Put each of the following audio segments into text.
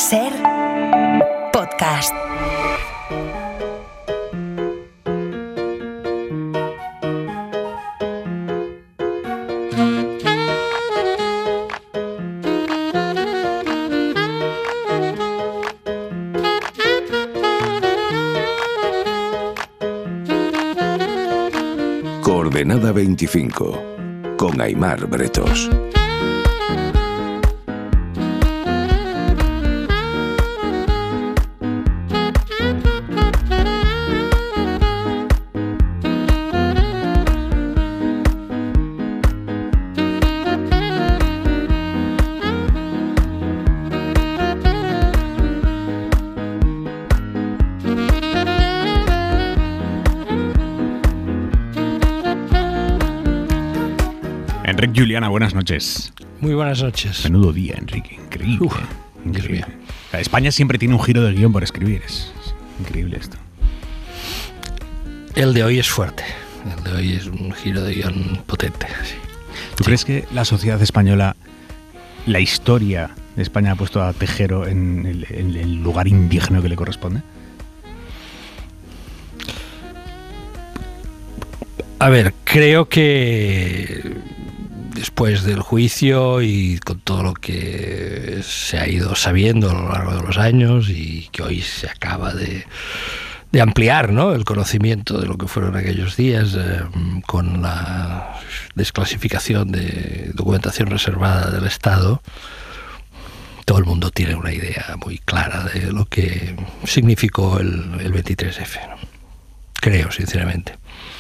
Ser podcast. Coordenada 25, con Aimar Bretos. Enrique Juliana, buenas noches. Muy buenas noches. Menudo día, Enrique. Increíble. Increíble. España siempre tiene un giro de guión por escribir. Es increíble esto. El de hoy es fuerte. El de hoy es un giro de guión potente. Sí. ¿Tú crees que la sociedad española, la historia de España ha puesto a Tejero en el lugar indigno que le corresponde? A ver, creo que después del juicio y con todo lo que se ha ido sabiendo a lo largo de los años y que hoy se acaba de ampliar, ¿no?, el conocimiento de lo que fueron aquellos días con la desclasificación de documentación reservada del Estado, todo el mundo tiene una idea muy clara de lo que significó el 23F, ¿no? Creo, sinceramente.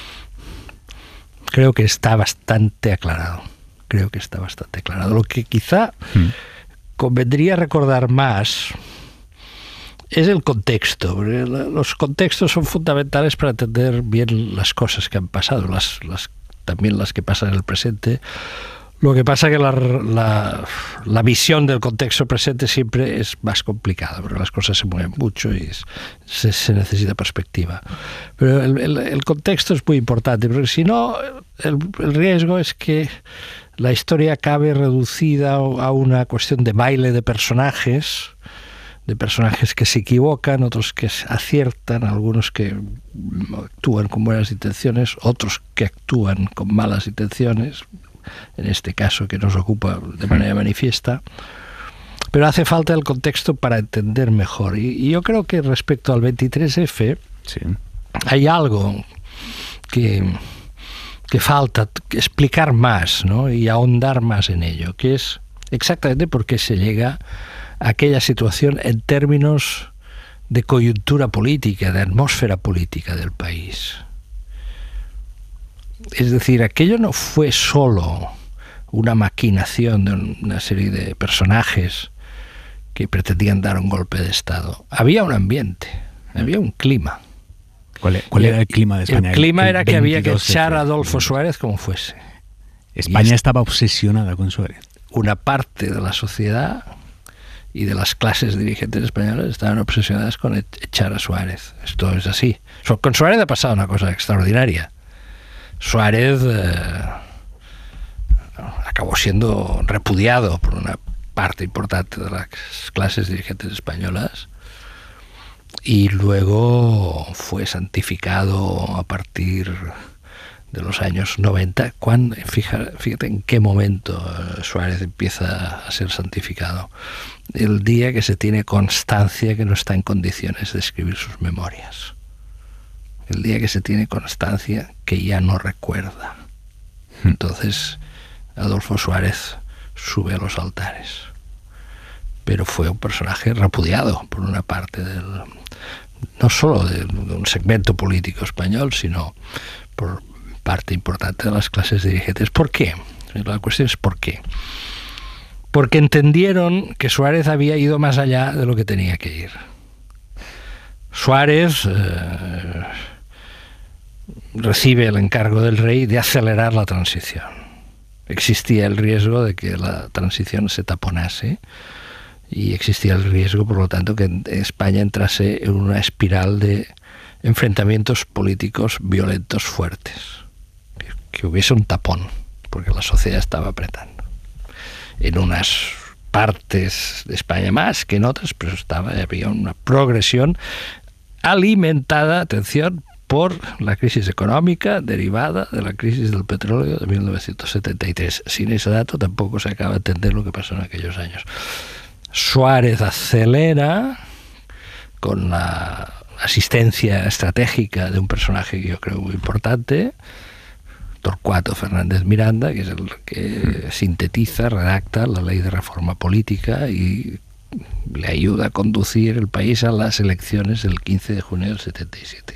Creo que está bastante aclarado. Lo que quizá convendría recordar más es el contexto. Porque los contextos son fundamentales para entender bien las cosas que han pasado, también las que pasan en el presente. Lo que pasa es que la visión del contexto presente siempre es más complicada, porque las cosas se mueven mucho y se necesita perspectiva. Pero el contexto es muy importante, porque si no, el riesgo es que la historia acabe reducida a una cuestión de baile de personajes que se equivocan, otros que aciertan, algunos que actúan con buenas intenciones, otros que actúan con malas intenciones, en este caso que nos ocupa de manera manifiesta, pero hace falta el contexto para entender mejor. Y yo creo que respecto al 23F hay algo que falta explicar más, ¿no?, y ahondar más en ello, que es exactamente por qué se llega a aquella situación en términos de coyuntura política, de atmósfera política del país. Es decir, aquello no fue solo una maquinación de una serie de personajes que pretendían dar un golpe de Estado. Había un ambiente, había un clima. ¿Cuál era el clima de España? El clima era que había que echar a Adolfo Suárez como fuese. España estaba obsesionada con Suárez. Una parte de la sociedad y de las clases dirigentes españolas estaban obsesionadas con echar a Suárez. Esto es así. Con Suárez ha pasado una cosa extraordinaria. Suárez acabó siendo repudiado por una parte importante de las clases dirigentes españolas y luego fue santificado a partir de los años 90. Fíjate en qué momento Suárez empieza a ser santificado. El día que se tiene constancia que no está en condiciones de escribir sus memorias. El día que se tiene constancia que ya no recuerda. Entonces Adolfo Suárez sube a los altares. Pero fue un personaje repudiado por una parte no solo de un segmento político español, sino por parte importante de las clases dirigentes. ¿Por qué? La cuestión es ¿por qué? Porque entendieron que Suárez había ido más allá de lo que tenía que ir. Suárez recibe el encargo del rey de acelerar la transición. Existía el riesgo de que la transición se taponase y existía el riesgo, por lo tanto, que España entrase en una espiral de enfrentamientos políticos violentos fuertes, que hubiese un tapón, porque la sociedad estaba apretando en unas partes de España más que en otras, pero había una progresión alimentada, atención, por la crisis económica derivada de la crisis del petróleo de 1973. Sin ese dato tampoco se acaba de entender lo que pasó en aquellos años. Suárez acelera con la asistencia estratégica de un personaje que yo creo muy importante, Torcuato Fernández Miranda, que es el que sintetiza, redacta la ley de reforma política y le ayuda a conducir el país a las elecciones del 15 de junio del 77.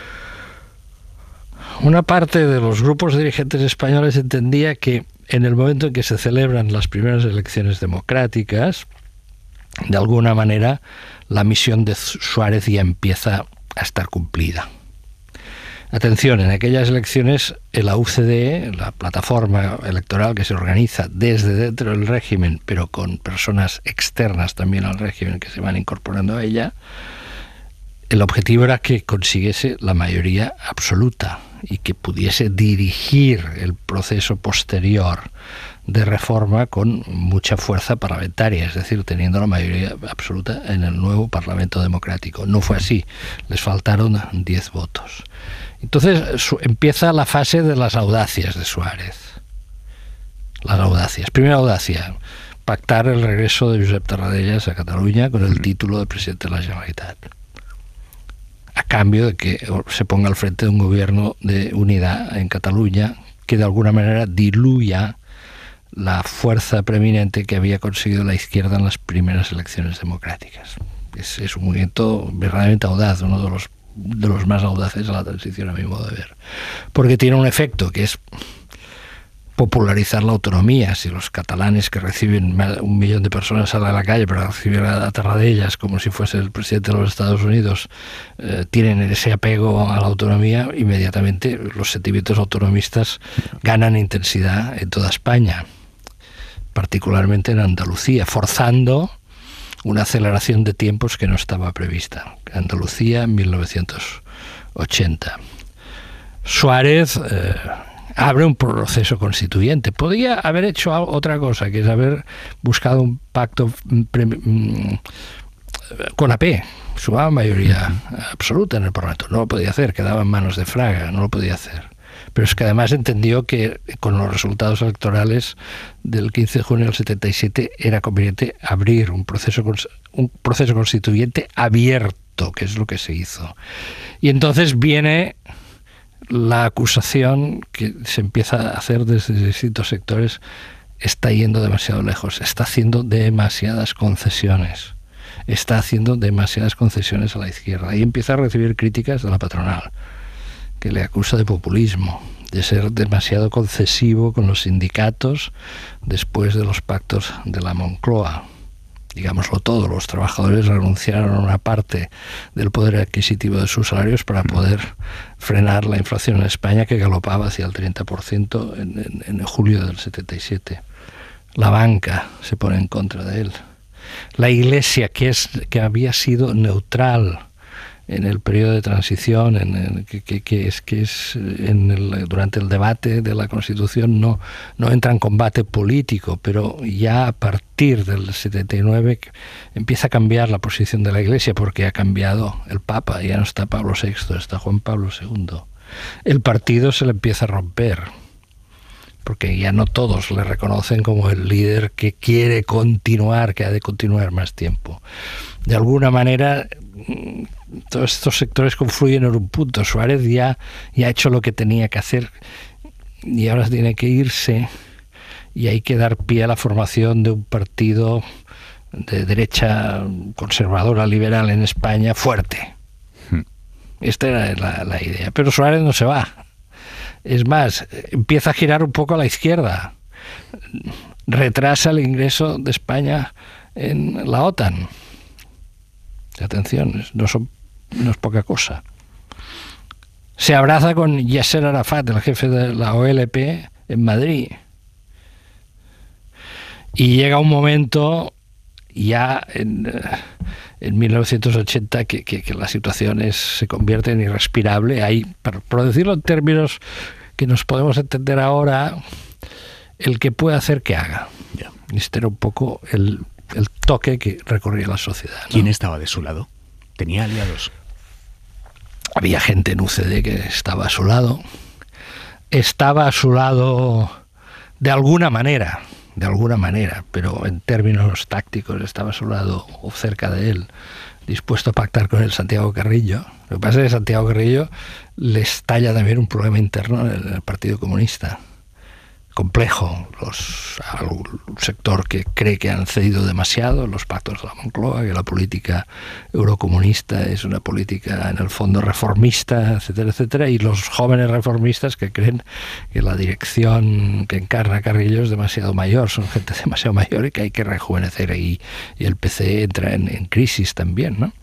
Una parte de los grupos dirigentes españoles entendía que en el momento en que se celebran las primeras elecciones democráticas, de alguna manera la misión de Suárez ya empieza a estar cumplida. Atención, en aquellas elecciones la UCD, la plataforma electoral que se organiza desde dentro del régimen, pero con personas externas también al régimen que se van incorporando a ella, el objetivo era que consiguiese la mayoría absoluta y que pudiese dirigir el proceso posterior de reforma con mucha fuerza parlamentaria, es decir, teniendo la mayoría absoluta en el nuevo Parlamento Democrático. No fue así, les faltaron 10 votos. Entonces empieza la fase de las audacias de Suárez. Las audacias. Primera audacia, pactar el regreso de Josep Tarradellas a Cataluña con el título de presidente de la Generalitat, a cambio de que se ponga al frente de un gobierno de unidad en Cataluña que de alguna manera diluya la fuerza preeminente que había conseguido la izquierda en las primeras elecciones democráticas. Es un movimiento verdaderamente audaz, uno de los más audaces de la transición, a mi modo de ver, porque tiene un efecto que es popularizar la autonomía. Si los catalanes, que reciben 1 millón de personas, salen a la calle para recibir a Tarradellas como si fuese el presidente de los Estados Unidos, tienen ese apego a la autonomía, inmediatamente los sentimientos autonomistas ganan intensidad en toda España, particularmente en Andalucía, forzando una aceleración de tiempos que no estaba prevista. Andalucía en 1980. Suárez abre un proceso constituyente. Podía haber hecho otra cosa, que es haber buscado un pacto con AP, su mayoría absoluta en el Parlamento. No lo podía hacer, quedaba en manos de Fraga, no lo podía hacer. Pero es que además entendió que con los resultados electorales del 15 de junio del 77 era conveniente abrir un proceso constituyente abierto, que es lo que se hizo. Y entonces viene la acusación que se empieza a hacer desde distintos sectores: está yendo demasiado lejos, está haciendo demasiadas concesiones, está haciendo demasiadas concesiones a la izquierda. Y empieza a recibir críticas de la patronal, que le acusa de populismo, de ser demasiado concesivo con los sindicatos después de los pactos de la Moncloa. Digámoslo todo, los trabajadores renunciaron a una parte del poder adquisitivo de sus salarios para poder frenar la inflación en España, que galopaba hacia el 30% en julio del 77. La banca se pone en contra de él. La Iglesia, que había sido neutral en el periodo de transición, durante el debate de la Constitución, no entra en combate político, pero ya a partir del 79 empieza a cambiar la posición de la Iglesia, porque ha cambiado el Papa, ya no está Pablo VI, está Juan Pablo II. El partido se le empieza a romper, porque ya no todos le reconocen como el líder que quiere continuar, que ha de continuar más tiempo. De alguna manera, todos estos sectores confluyen en un punto. Suárez ya ha hecho lo que tenía que hacer y ahora tiene que irse, y hay que dar pie a la formación de un partido de derecha conservadora liberal en España fuerte. Esta era la idea. Pero Suárez no se va. Es más, empieza a girar un poco a la izquierda. Retrasa el ingreso de España en la OTAN. Atención, no es poca cosa. Se abraza con Yasser Arafat, el jefe de la OLP, en Madrid. Y llega un momento, ya en 1980, que la situación se convierte en irrespirable. Hay, por decirlo en términos que nos podemos entender ahora, el que puede hacer que haga. Este era un poco el el toque que recorría la sociedad, ¿no? ¿Quién estaba de su lado? ¿Tenía aliados? Había gente en UCD que estaba a su lado. Estaba a su lado de alguna manera, pero en términos tácticos estaba a su lado o cerca de él, dispuesto a pactar con el Santiago Carrillo. Lo que pasa es que Santiago Carrillo le estalla también un problema interno en el Partido Comunista. Complejo, un sector que cree que han cedido demasiado los pactos de la Moncloa, que la política eurocomunista es una política en el fondo reformista, etcétera, etcétera, y los jóvenes reformistas que creen que la dirección que encarna Carrillo es demasiado mayor, son gente demasiado mayor y que hay que rejuvenecer, y el PC entra en crisis también, ¿no?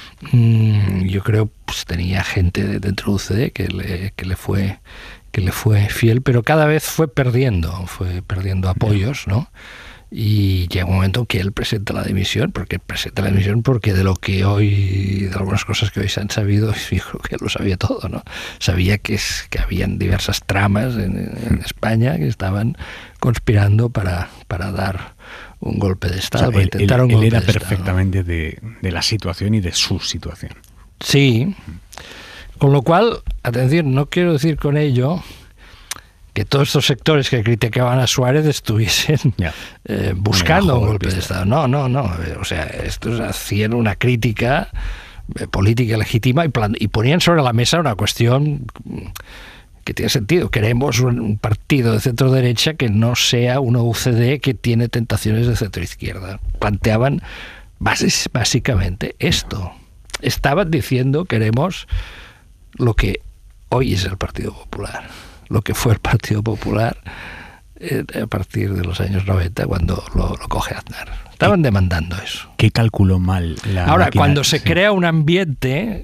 Yo creo pues tenía gente dentro de UCD que le fue fiel, pero cada vez fue perdiendo apoyos, ¿no? Y llega un momento en que él presenta la dimisión, porque de lo que hoy, de algunas cosas que hoy se han sabido, yo creo que él lo sabía todo, ¿no? Sabía que habían diversas tramas en España que estaban conspirando para dar un golpe de Estado. O sea, él era perfectamente de la situación y de su situación. Sí. Con lo cual, atención, no quiero decir con ello que todos estos sectores que criticaban a Suárez estuviesen buscando un golpe de Estado. No. O sea, estos hacían una crítica política legítima y ponían sobre la mesa una cuestión que tiene sentido. Queremos un partido de centro-derecha que no sea una UCD que tiene tentaciones de centro-izquierda. Planteaban básicamente esto. Estaban diciendo queremos lo que hoy es el Partido Popular, lo que fue el Partido Popular a partir de los años 90 cuando lo coge Aznar. Estaban demandando eso. ¿Qué calculó mal la Ahora, máquina? cuando se crea un ambiente,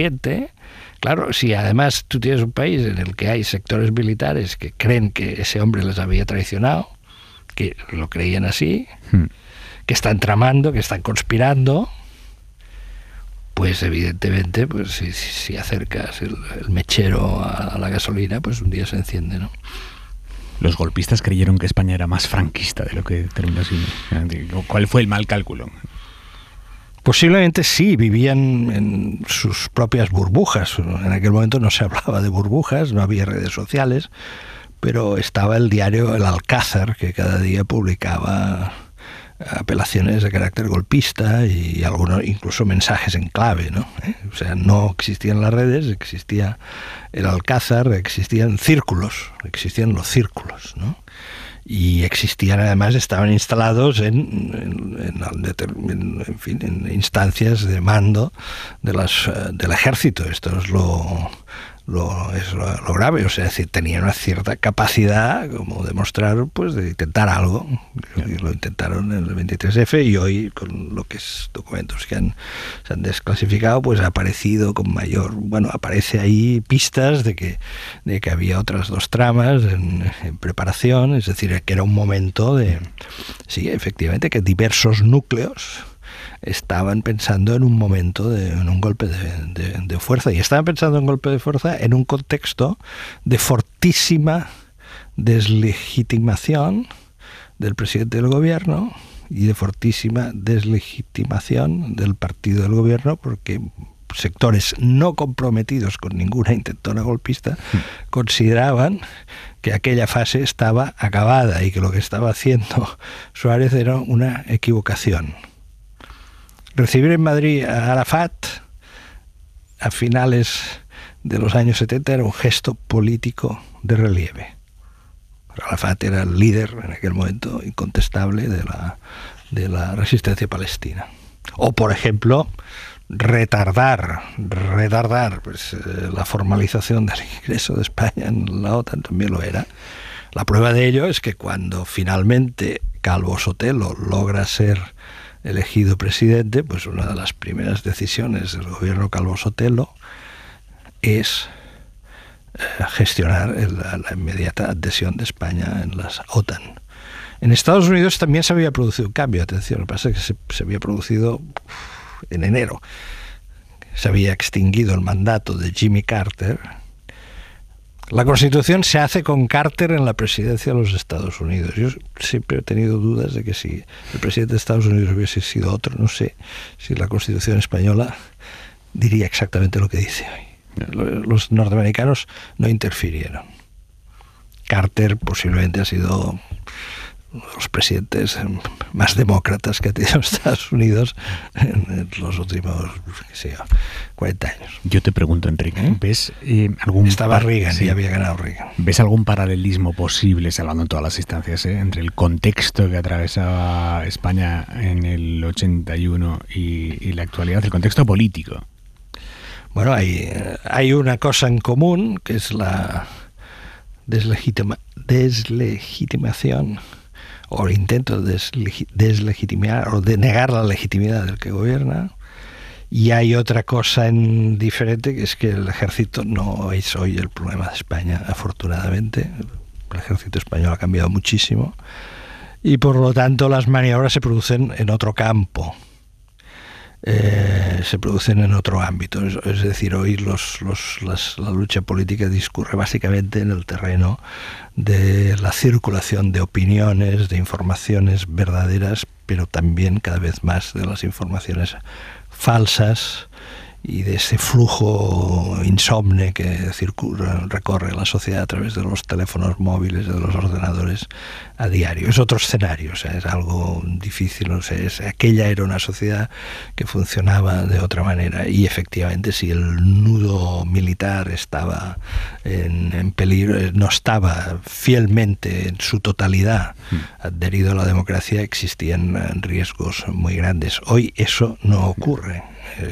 claro, si además tú tienes un país en el que hay sectores militares que creen que ese hombre les había traicionado, que lo creían así, que están tramando, que están conspirando, pues evidentemente, pues si acercas el mechero a la gasolina, pues un día se enciende, ¿no? Los golpistas creyeron que España era más franquista de lo que terminó siendo. ¿Cuál fue el mal cálculo? Posiblemente sí, vivían en sus propias burbujas. En aquel momento no se hablaba de burbujas, no había redes sociales, pero estaba el diario El Alcázar, que cada día publicaba apelaciones de carácter golpista y algunos incluso mensajes en clave, ¿no? O sea, no existían las redes, existía el Alcázar, existían los círculos, ¿no? Y existían, además, estaban instalados en instancias de mando del ejército. Esto es lo grave, o sea, es decir, tenían una cierta capacidad como de mostrar, pues, de intentar algo. Y lo intentaron en el 23F y hoy, con lo que es documentos que se han desclasificado, pues ha aparecido con aparece ahí pistas de que había otras dos tramas en preparación, es decir, que era un momento sí, efectivamente, que diversos núcleos estaban pensando en un momento en un golpe de fuerza, y estaban pensando en un golpe de fuerza en un contexto de fortísima deslegitimación del presidente del gobierno y de fortísima deslegitimación del partido del gobierno, porque sectores no comprometidos con ninguna intentona golpista consideraban que aquella fase estaba acabada y que lo que estaba haciendo Suárez era una equivocación. Recibir en Madrid a Arafat a finales de los años 70 era un gesto político de relieve. Arafat era el líder en aquel momento incontestable de la resistencia palestina. O, por ejemplo, retardar pues, la formalización del ingreso de España en la OTAN también lo era. La prueba de ello es que cuando finalmente Calvo Sotelo logra ser elegido presidente, pues una de las primeras decisiones del gobierno Calvo Sotelo es gestionar la inmediata adhesión de España en la OTAN. En Estados Unidos también se había producido un cambio, atención, lo que pasa es que se había producido en enero. Se había extinguido el mandato de Jimmy Carter, La Constitución se hace con Carter en la presidencia de los Estados Unidos. Yo siempre he tenido dudas de que si el presidente de Estados Unidos hubiese sido otro, no sé si la Constitución española diría exactamente lo que dice hoy. Los norteamericanos no interfirieron. Carter posiblemente ha sido uno de los presidentes más demócratas que ha tenido Estados Unidos en los últimos, qué sé yo, 40 años. Yo te pregunto, Enrique, ¿ves algún... Estaba Reagan, sí, y había ganado Reagan. ¿Ves algún paralelismo posible, hablando en todas las instancias, entre el contexto que atravesaba España en el 81 y la actualidad, el contexto político? Bueno, hay una cosa en común, que es la deslegitimación o el intento de deslegitimar o de negar la legitimidad del que gobierna, y hay otra cosa diferente, que es que el ejército no es hoy el problema de España, afortunadamente. El ejército español ha cambiado muchísimo y por lo tanto las maniobras se producen en otro campo, se producen en otro ámbito. Es decir, hoy la lucha política discurre básicamente en el terreno de la circulación de opiniones, de informaciones verdaderas, pero también cada vez más de las informaciones falsas y de ese flujo insomne que recorre la sociedad a través de los teléfonos móviles, de los ordenadores a diario. Es otro escenario, o sea, es algo difícil, no sé, aquella era una sociedad que funcionaba de otra manera, y efectivamente si el nudo militar estaba en peligro, no estaba fielmente en su totalidad adherido a la democracia, existían riesgos muy grandes. Hoy eso no ocurre.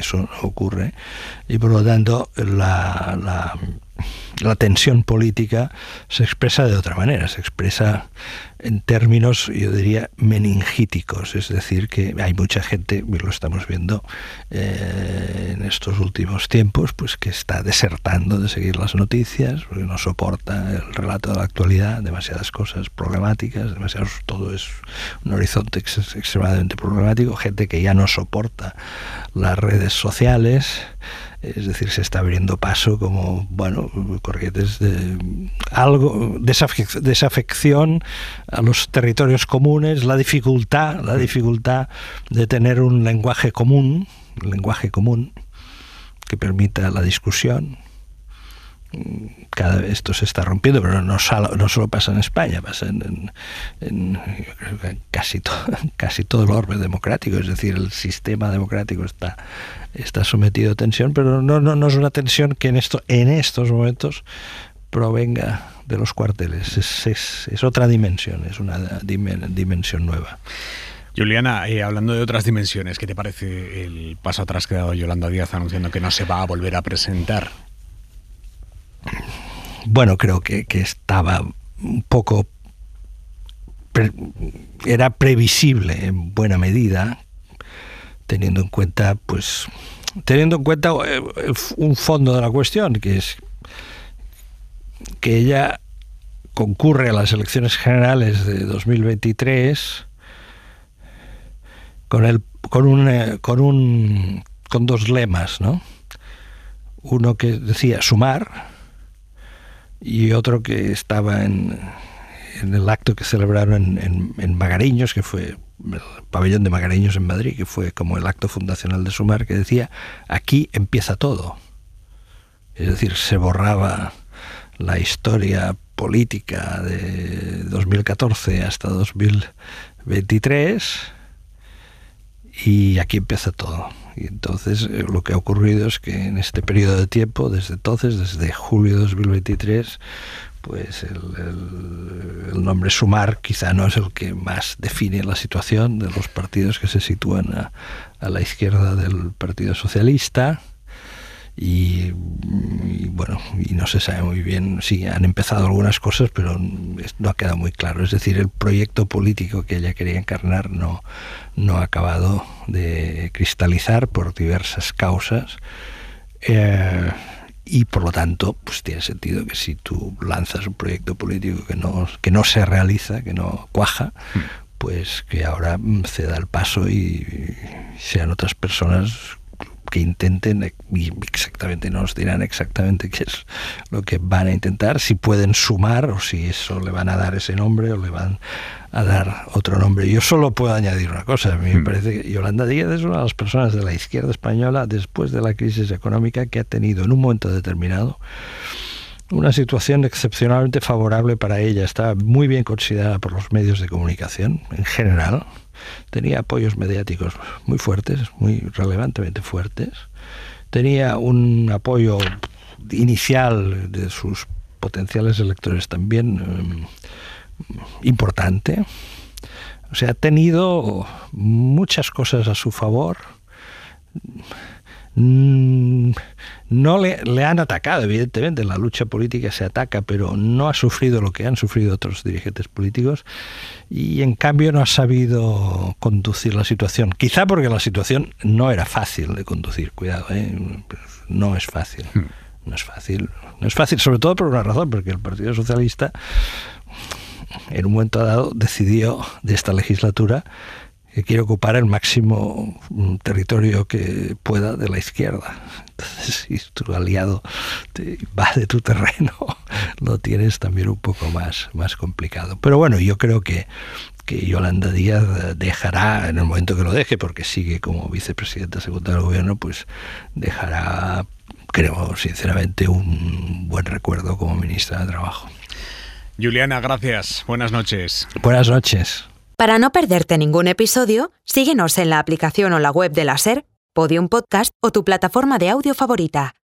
Y por lo tanto la tensión política se expresa de otra manera, se expresa en términos, yo diría, meningíticos, es decir, que hay mucha gente, lo estamos viendo en estos últimos tiempos, pues que está desertando de seguir las noticias, porque no soporta el relato de la actualidad, demasiadas cosas problemáticas, todo es un horizonte extremadamente problemático, gente que ya no soporta las redes sociales. Es decir, se está abriendo paso como, corrientes de algo, desafección a los territorios comunes, la dificultad de tener un lenguaje común que permita la discusión. Cada vez esto se está rompiendo, pero no solo pasa en España, pasa en casi todo el orbe democrático. Es decir, el sistema democrático está sometido a tensión, pero no es una tensión que en estos momentos provenga de los cuarteles. Es otra dimensión, es una dimensión nueva. Juliana, hablando de otras dimensiones, ¿qué te parece el paso atrás que ha dado Yolanda Díaz anunciando que no se va a volver a presentar? Bueno, creo que estaba un poco... era previsible en buena medida, teniendo en cuenta un fondo de la cuestión, que es que ella concurre a las elecciones generales de 2023 con dos lemas, ¿no? Uno que decía sumar y otro que estaba en el acto que celebraron en Magariños, que fue el pabellón de Magariños en Madrid, que fue como el acto fundacional de Sumar, que decía, aquí empieza todo. Es decir, se borraba la historia política de 2014 hasta 2023 y aquí empieza todo. Y entonces lo que ha ocurrido es que en este periodo de tiempo, desde julio de 2023, pues el nombre Sumar quizá no es el que más define la situación de los partidos que se sitúan a la izquierda del Partido Socialista. Y no se sabe muy bien, sí, han empezado algunas cosas, pero no ha quedado muy claro. Es decir, el proyecto político que ella quería encarnar no ha acabado de cristalizar por diversas causas, y por lo tanto pues tiene sentido que si tú lanzas un proyecto político que no se realiza, que no cuaja, pues que ahora ceda el paso y sean otras personas que intenten, y exactamente nos dirán exactamente qué es lo que van a intentar, si pueden sumar o si eso le van a dar ese nombre o le van a dar otro nombre. Yo solo puedo añadir una cosa. A mí me parece que Yolanda Díaz es una de las personas de la izquierda española, después de la crisis económica, que ha tenido en un momento determinado una situación excepcionalmente favorable para ella. Estaba muy bien considerada por los medios de comunicación en general. Tenía apoyos mediáticos muy fuertes, muy relevantemente fuertes. Tenía un apoyo inicial de sus potenciales electores también importante. O sea, ha tenido muchas cosas a su favor. No le han atacado, evidentemente, en la lucha política se ataca, pero no ha sufrido lo que han sufrido otros dirigentes políticos y en cambio no ha sabido conducir la situación. Quizá porque la situación no era fácil de conducir, cuidado, no es fácil. No es fácil, sobre todo por una razón, porque el Partido Socialista en un momento dado decidió de esta legislatura que quiere ocupar el máximo territorio que pueda de la izquierda. Entonces, si tu aliado te va de tu terreno, lo tienes también un poco más complicado. Pero bueno, yo creo que Yolanda Díaz dejará, en el momento que lo deje, porque sigue como vicepresidenta segunda del gobierno, pues dejará, creo sinceramente, un buen recuerdo como ministra de Trabajo. Juliana, gracias. Buenas noches. Buenas noches. Para no perderte ningún episodio, síguenos en la aplicación o la web de la SER, Podium Podcast o tu plataforma de audio favorita.